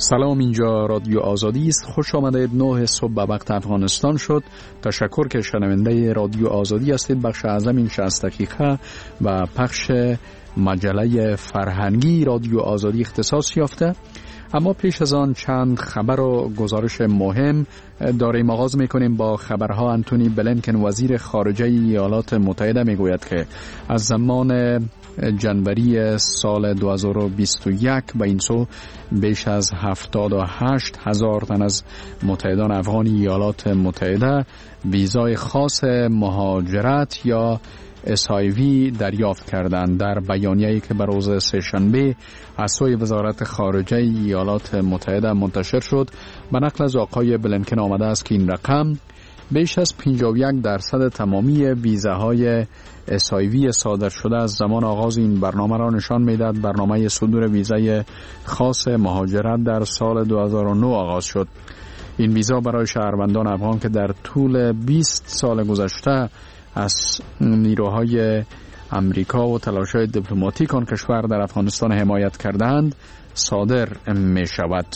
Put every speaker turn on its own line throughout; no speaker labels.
سلام، اینجا رادیو آزادی است. خوش آمدید. 9 صبح به وقت افغانستان شد. تشکر که شنونده رادیو آزادی هستید. بخش اعظم این 60 دقیقه و پخش مجله فرهنگی رادیو آزادی اختصاص یافته. اما پیش از آن چند خبر و گزارش مهم داریم. آغاز میکنیم با خبرها. انتونی بلینکن وزیر خارجه ایالات متحده میگوید که از زمان جنوری سال 2021 به این سو بیش از 78,000 تن از متحدان افغان ایالات متحده ویزای خاص مهاجرت یا SIV دریافت کردند. در بیانیه‌ای که به روز سه‌شنبه از سوی وزارت خارجه ایالات متحده منتشر شد، به نقل از آقای بلینکن آمده است که این رقم بیش از 51% تمامی ویزاهای SIV صادر شده از زمان آغاز این برنامه را نشان می‌دهد. برنامه صدور ویزای خاص مهاجرت در سال 2009 آغاز شد. این ویزا برای شهروندان افغان که در طول 20 سال گذشته از نیروهای امریکا و تلاش‌های دیپلماتیک آن کشور در افغانستان حمایت کردند صادر می شود.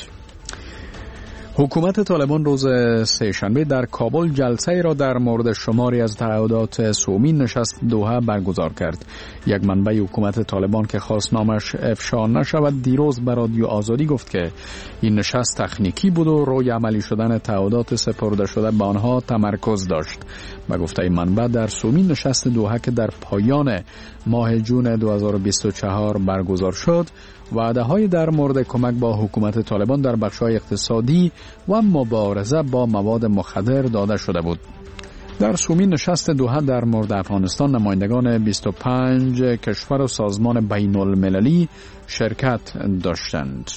حکومت طالبان روز سه‌شنبه در کابل جلسه را در مورد شماری از تعهدات سومین نشست دوحه برگزار کرد. یک منبع حکومت طالبان که خواست نامش افشا نشود دیروز به رادیو آزادی گفت که این نشست تکنیکی بود و روی عملی شدن تعهدات سپرده شده به آنها تمرکز داشت. به گفته این منبع در سومین نشست دوحه که در پایان ماه جون 2024 برگزار شد، وعده‌های در مورد کمک با حکومت طالبان در بخش‌های اقتصادی و مبارزه با مواد مخدر داده شده بود. در سومین نشست دوحه در مورد افغانستان نمایندگان 25 کشور و سازمان بین‌المللی شرکت داشتند.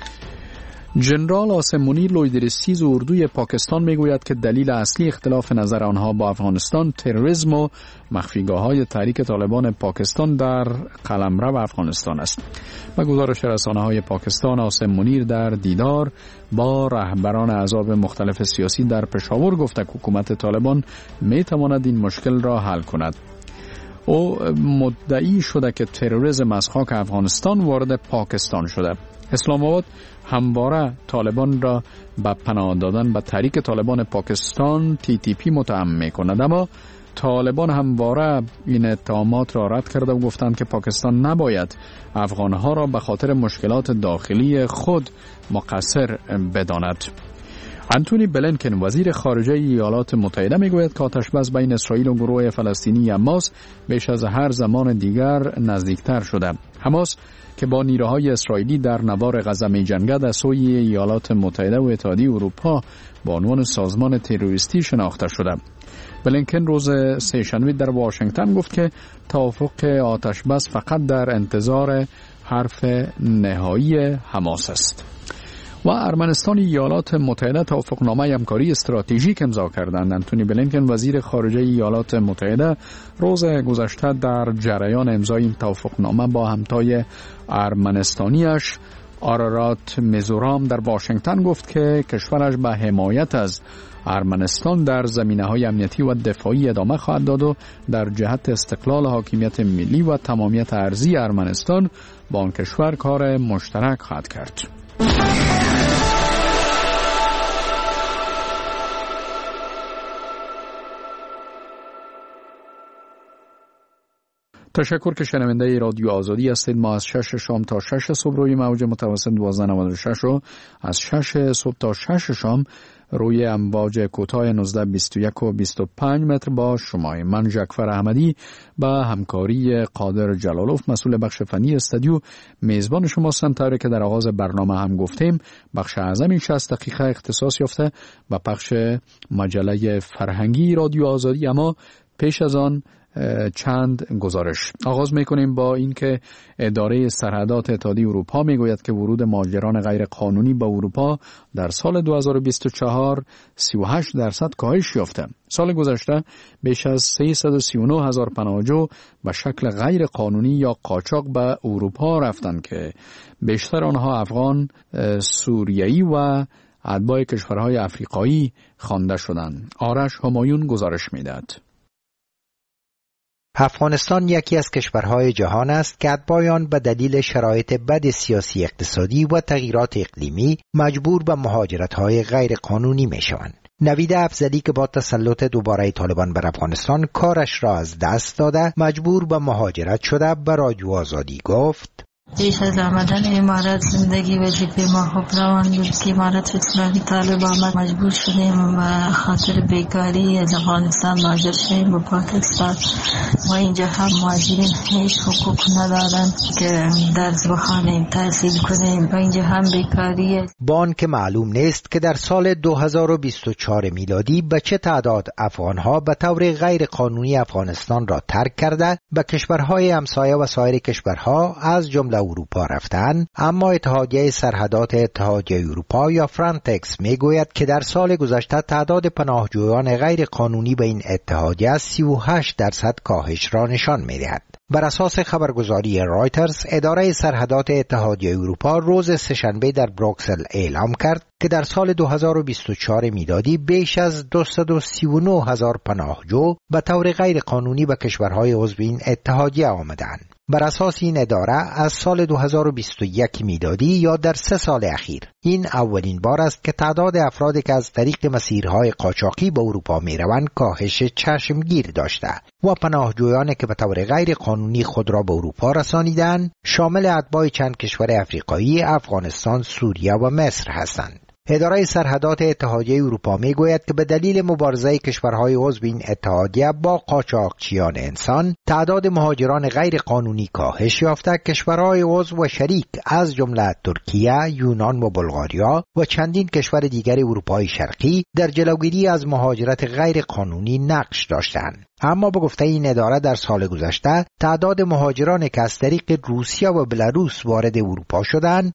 جنرال آسم منیر لویدرسیز اردوی پاکستان میگوید که دلیل اصلی اختلاف نظر آنها با افغانستان تروریسم و مخفیگاه‌های تحریک طالبان پاکستان در قلمرو افغانستان است. به گزارش رسانه‌های پاکستان، آسم منیر در دیدار با رهبران احزاب مختلف سیاسی در پشاور گفت که حکومت طالبان میتواند این مشکل را حل کند. او مدعی شده که تروریسم از خاک افغانستان وارد پاکستان شده. اسلام آباد همواره طالبان را به پناه دادن به تحریک طالبان پاکستان TTP متهم می‌کند، اما طالبان همواره این اتهامات را رد کرده و گفتند که پاکستان نباید افغانها را به خاطر مشکلات داخلی خود مقصر بداند. انتونی بلینکن وزیر خارجه ایالات متحده میگوید که آتشبس بین اسرائیل و گروه فلسطینی حماس بیش از هر زمان دیگر نزدیکتر شده. حماس که با نیروهای اسرائیلی در نوار غزه می‌جنگد از سوی ایالات متحده و اتحادیه اروپا با عنوان سازمان تروریستی شناخته شده. بلینکن روز سه‌شنبه در واشنگتن گفت که توافق آتشبس فقط در انتظار حرف نهایی حماس است. و ارمنستان ایالات متحده توافقنامه همکاری استراتژیک امضا کردند. انتونی بلینکن وزیر خارجه ایالات متحده روز گذشته در جریان امضای این توافقنامه با همتای ارمنستانیش آرارات میزورام در واشنگتن گفت که کشورش به حمایت از ارمنستان در زمینه‌های امنیتی و دفاعی ادامه خواهد داد و در جهت استقلال حاکمیت ملی و تمامیت ارضی ارمنستان با آن کشور کار مشترک خواهد کرد. تشکر که شنونده رادیو آزادی هستید. ما از 6 شام تا 6 صبح روی موج متوسط 1296 و از 6 صبح تا 6 شام روی امواج کوتاه 1921 و 25 متر با شماییم. من جعفر احمدی با همکاری قادر جلالوف مسئول بخش فنی استودیو میزبان شما هستم. طوری که در آغاز برنامه هم گفتیم، بخش اعظم 60 دقیقه اختصاص یافته به پخش مجله فرهنگی رادیو آزادی. اما پیش از آن چند گزارش. آغاز میکنیم با اینکه اداره سرحدات اتحادیه اروپا میگوید که ورود مهاجران غیر قانونی به اروپا در سال 2024 38% کاهش یافته. سال گذشته بیش از 339,000 پناهجو به شکل غیر قانونی یا قاچاق به اروپا رفتند که بیشتر آنها افغان، سوریایی و اتباع کشورهای افریقایی خوانده شدند. آرش همایون گزارش میدهد.
افغانستان یکی از کشورهای جهان است که اتباعان به دلیل شرایط بد سیاسی اقتصادی و تغییرات اقلیمی مجبور به مهاجرت‌های غیر قانونی می‌شوند. نوید افضلی که با تسلط دوباره طالبان بر افغانستان کارش را از دست داده مجبور به مهاجرت شده به رادیو آزادی گفت:
پیش از آمدن امارات زندگی وظیفه ما خوب روان بود که امارات اصلاحی طالب آمد، مجبور شدیم و خاطر بیکاری از افغانستان مهاجر شدیم به پاکستان و اینجا هم مهاجرین هیچ حقوق ندارن که درس بخوانیم، تحصیل کنیم و اینجا هم بیکاری.
با آنکه معلوم نیست که در سال 2024 میلادی به چه تعداد افغانها به طور غیر قانونی افغانستان را ترک کرده به کشورهای همسایه و سایر کشورها از جمله اروپا رفتن، اما اتحادیه سرحدات اتحادیه اروپا یا فرانتکس میگوید که در سال گذشته تعداد پناهجویان غیر قانونی به این اتحادیه 38% کاهش را نشان میدهد. بر اساس خبرگزاری رایترز، اداره سرحدات اتحادیه اروپا روز سه‌شنبه در بروکسل اعلام کرد که در سال 2024 میلادی بیش از 239,000 پناهجو به طور غیر قانونی به کشورهای عضو این اتحادیه آمدند. بر اساس این اداره از سال 2021 میلادی یا در 3 سال اخیر این اولین بار است که تعداد افرادی که از طریق مسیرهای قاچاقی به اروپا میروند کاهش چشمگیر داشته و پناهجویانی که به طور غیر قانونی خود را به اروپا رسانیدند شامل اتباع چند کشور افریقایی، افغانستان، سوریه و مصر هستند. اداره سرحدات اتحادیه اروپا میگوید که به دلیل مبارزه کشورهای عضو این اتحادیه با قاچاقچیان انسان، تعداد مهاجران غیر قانونی کاهش یافته. کشورهای عضو و شریک از جمله ترکیه، یونان و بلغاریا و چندین کشور دیگر اروپای شرقی در جلوگیری از مهاجرت غیر قانونی نقش داشتند. اما به گفته این اداره در سال گذشته تعداد مهاجرانی که از طریق روسیه و بلاروس وارد اروپا شدند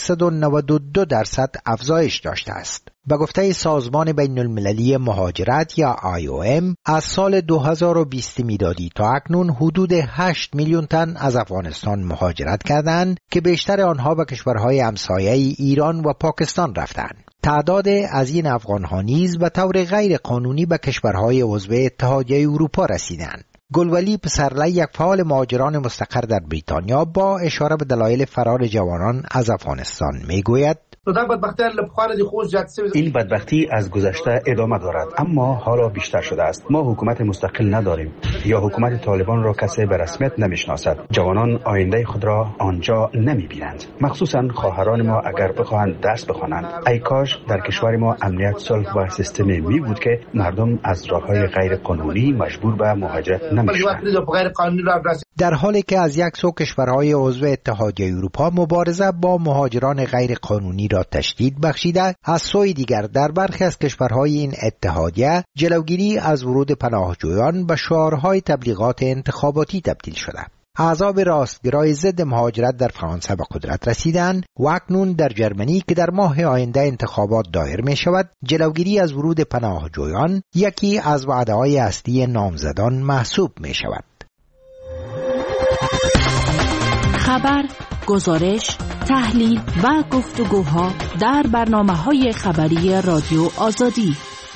192% افزایش داشته است. به گفته سازمان بین المللی مهاجرت یا IOM از سال 2020 میلادی تا اکنون حدود 8 میلیون تن از افغانستان مهاجرت کردند که بیشتر آنها به کشورهای همسایه ایران و پاکستان رفتند. تعداد از این افغانها نیز به طور غیر قانونی به کشورهای عضو اتحادیه اروپا رسیدند. گلولی پسرلی یک فعال مهاجران مستقر در بریتانیا با اشاره به دلایل فرار جوانان از افغانستان میگوید:
این بدبختی از گذشته ادامه دارد، اما حالا بیشتر شده است. ما حکومت مستقل نداریم یا حکومت طالبان را کسی به رسمیت نمیشناسد. جوانان آینده خود را آنجا نمیبینند، مخصوصا خواهران ما اگر بخواهند درس بخوانند. ای کاش در کشور ما امنیت، صلح و سیستمی می بود که مردم از راههای غیر قانونی مجبور به مهاجرت نمیشدند.
در حالی که از یک سو کشورهای عضو اتحادیه اروپا مبارزه با مهاجران غیر قانونی را تشدید بخشیده، از سوی دیگر در برخی از کشورهای این اتحادیه جلوگیری از ورود پناهجویان به شعارهای تبلیغات انتخاباتی تبدیل شده. احزاب راستگرای ضد مهاجرت در فرانسه به قدرت رسیدند و اکنون در جرمنی که در ماه آینده انتخابات دایر می شود، جلوگیری از ورود پناهجویان یکی از وعده‌های اصلی نامزدان محسوب می شود.
خبر، گزارش، تحلیل و گفتگوها در برنامه‌های خبری رادیو آزادی.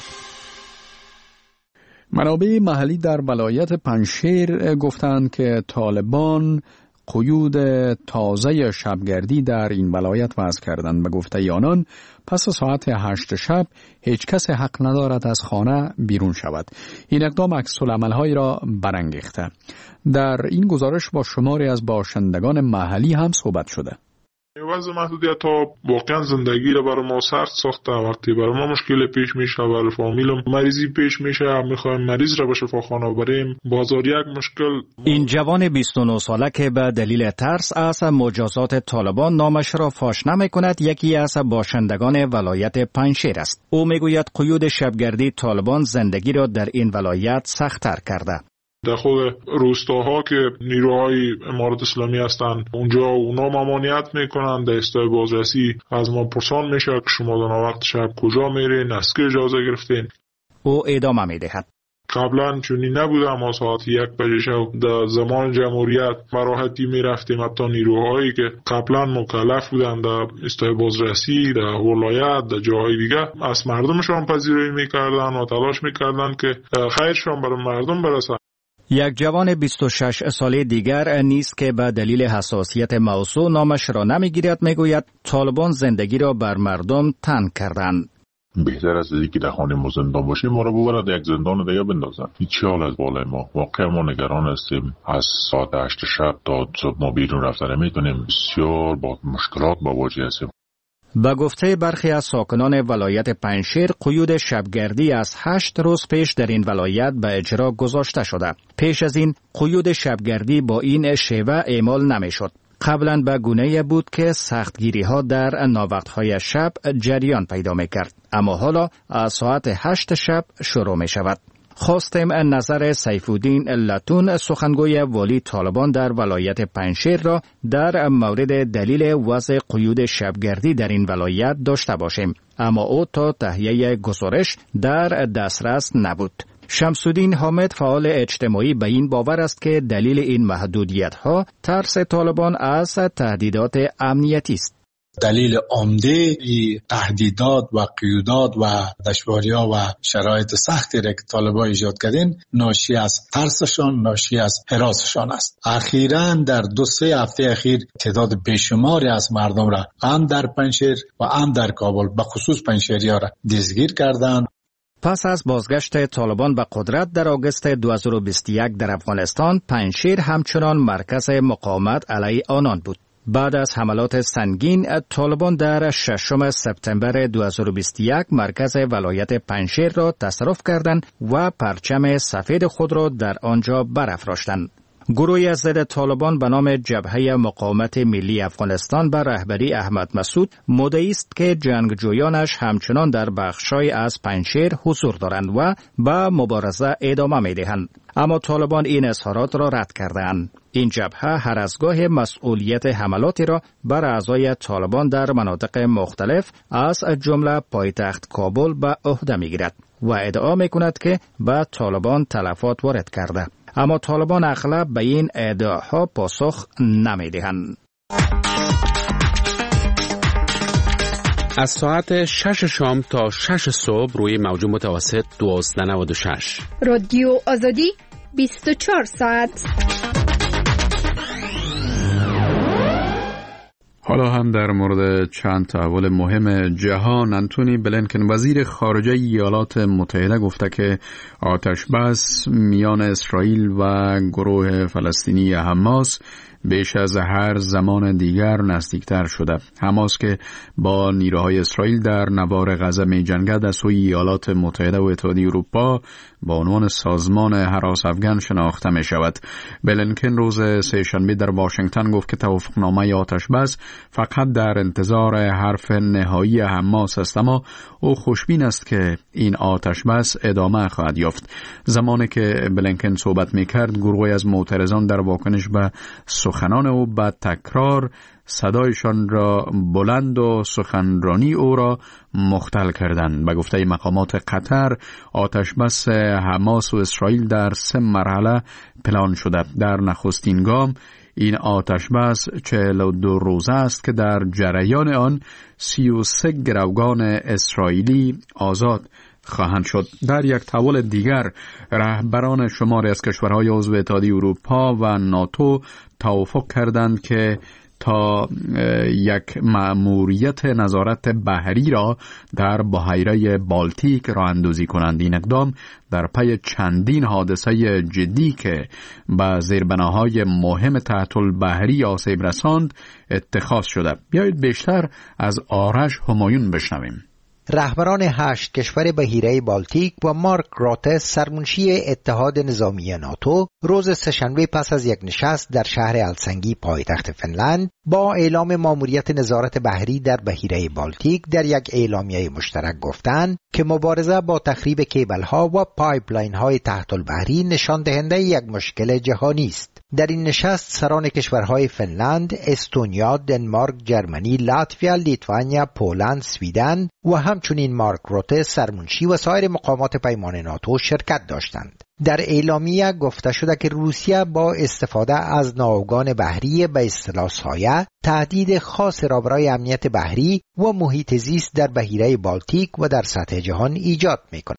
منابع محلی در ولایت پنجشیر گفتند که طالبان قیود تازه شبگردی در این ولایت وضع کردند. به گفته آنان پس ساعت 8 شب هیچ کس حق ندارد از خانه بیرون شود. این اقدام عکس‌العمل‌هایی را برانگیخته. در این گزارش با شماری از باشندگان محلی هم صحبت شده.
وضع محدودیت ها واقعا زندگی را برای ما سخت ساخته. وقتی برای ما مشکل پیش میشه، برای فامیلم مریضی پیش میشه، میخوایم مریض را به شفاخانه بریم، بازار یک مشکل.
این جوان 29 ساله که به دلیل ترس از مجازات طالبان نامش را فاش نمیکند، یکی از باشندگان ولایت پنجشیر است. او میگوید قیود شبگردی طالبان زندگی را در این ولایت سخت‌تر کرده.
در خود روستاها که نیروهای امارت اسلامی هستند، اونجا اونا ممانعت میکنن. در استای بازرسی از ما پرسان میشه که شما در وقت شب کجا میرین، از که اجازه گرفتین.
او ادامه میدهد:
قبلا چونی نبوده، ما ساعت 1 بجه شب در زمان جمهوریت براحتی میرفتیم. حتی نیروهایی که قبلا مکلف بودن در استای بازرسی، در ولایت، در جاهای دیگه، از مردمشان پذیرایی میکردن و تلاش میکردن که خیرشان برای مردم برسه.
یک جوان 26 ساله دیگر نیست که به دلیل حساسیت موضوع نامش را نمیگیرد. میگوید طالبان زندگی را بر مردم تنگ کردند.
بهتر است که در خانه ما زندان باشیم، ما را ببرد یک زندان دیگه بندازن. هیچ حال از بالای ما. واقعا ما نگران هستیم. از ساعت 8 شب تا صبح ما بیرون رفتن نمیتونیم. بسیار با مشکلات مواجه هستیم.
به گفته برخی از ساکنان ولایت پنجشیر، قیود شبگردی از 8 روز پیش در این ولایت به اجرا گذاشته شده. پیش از این قیود شبگردی با این شیوه اعمال نمیشد. قبلا به گونه بود که سختگیری ها در ناوقت‌های شب جریان پیدا میکرد، اما حالا از ساعت 8 شب شروع می شود. خواستیم نظر سیفالدین لتون، سخنگوی والی طالبان در ولایت پنجشیر را در مورد دلیل وضع قیود شبگردی در این ولایت داشته باشیم، اما او تا تهیه گزارش در دسترس نبود. شمس‌الدین حامد، فعال اجتماعی، به این باور است که دلیل این محدودیت‌ها ترس طالبان از تهدیدات امنیتی است.
دلیل عمده تهدیدات و قیودات و دشواری‌ها و شرایط سختی را که طالبان ایجاد کردن ناشی از ترسشان، ناشی از هراسشان است. اخیراً در 2-3 هفته اخیر تعداد بیشماری از مردم را هم در پنجشیر و هم در کابل به خصوص پنجشیری‌ها را دستگیر کردند.
پس از بازگشت طالبان به قدرت در آگوست 2021 در افغانستان، پنجشیر همچنان مرکز مقاومت علیه آنان بود. بعد از حملات سنگین، طالبان در 6 سپتامبر 2021 مرکز ولایت پنجشیر را تصرف کردند و پرچم سفید خود را در آنجا برافراشتند. گروهی از ضد طالبان به نام جبهه مقاومت ملی افغانستان به رهبری احمد مسعود مدعی است که جنگجویانش همچنان در بخش‌های از پنجشیر حضور دارند و به مبارزه ادامه می‌دهند، اما طالبان این اظهارات را رد کردند. این جبهه هر از گاه مسئولیت حملاتی را بر اعضای طالبان در مناطق مختلف از جمله پایتخت کابل به عهده می‌گیرد و ادعا می‌کند که به طالبان تلفات وارد کرده، اما طالبان اغلب به این ادعاها پاسخ نمی‌دهند.
از ساعت 6 شام تا 6 صبح روی موج متوسط 1296
رادیو آزادی 24 ساعت.
حالا هم در مورد چند تحول مهم جهان، انتونی بلینکن وزیر خارجه ایالات متحده گفته که آتش بس میان اسرائیل و گروه فلسطینی حماس بیش از هر زمان دیگر نزدیکتر شده. حماس که با نیروهای اسرائیل در نوار غزه می جنگد از سوی ایالات متحده و اتحادیه اروپا با عنوان سازمان هراس افغان شناخته می شود. بلینکن روز سه‌شنبه در واشنگتن گفت که توافقنامه آتش بس فقط در انتظار حرف نهایی حماس است، اما او خوشبین است که این آتش بس ادامه خواهد یافت. زمانی که بلینکن صحبت می کرد، گروهی از معترضان در واکنش به سخنان او به تکرار صدایشان را بلند و سخنرانی او را مختل کردند. به گفته مقامات قطر، آتش بس حماس و اسرائیل در 3 مرحله پلان شده. در نخستین گام این آتش بس 42 روزه است که در جریان آن 33 گروگان اسرائیلی آزاد خواهند شد. در یک تحول دیگر، رهبران شماری از کشورهای عضو اتحادیه اروپا و ناتو توافق کردند که تا یک مأموریت نظارت بحری را در بحیره بالتیک راه اندازی کنند. این اقدام در پی چندین حادثه جدی که به زیربناهای مهم تحت البحری آسیب رساند اتخاذ شده. بیایید بیشتر از آرش همایون بشنویم.
رهبران 8 کشور بحیره بالتیک و مارک روته، سرمنشی اتحاد نظامی ناتو، روز سه‌شنبه پس از یک نشست در شهر هلسینکی پایتخت فنلند با اعلام مأموریت نظارت بحری در بحیره بالتیک در یک اعلامیه مشترک گفتند که مبارزه با تخریب کیبل‌ها و پایپلاین‌های تحت البحری نشان دهنده یک مشکل جهانی است. در این نشست سران کشورهای فنلند، استونیا، دنمارک، جرمنی، لاتویا، لیتوانیا، پولند، سویدن و همچنین مارک روته، سرمنشی و سایر مقامات پیمان ناتو شرکت داشتند. در اعلامیه گفته شده که روسیه با استفاده از ناوگان بحری به اصطلاح سایه تهدید خاص را برای امنیت بحری و محیط زیست در بحیره بالتیک و در سطح جهان ایجاد می‌کند.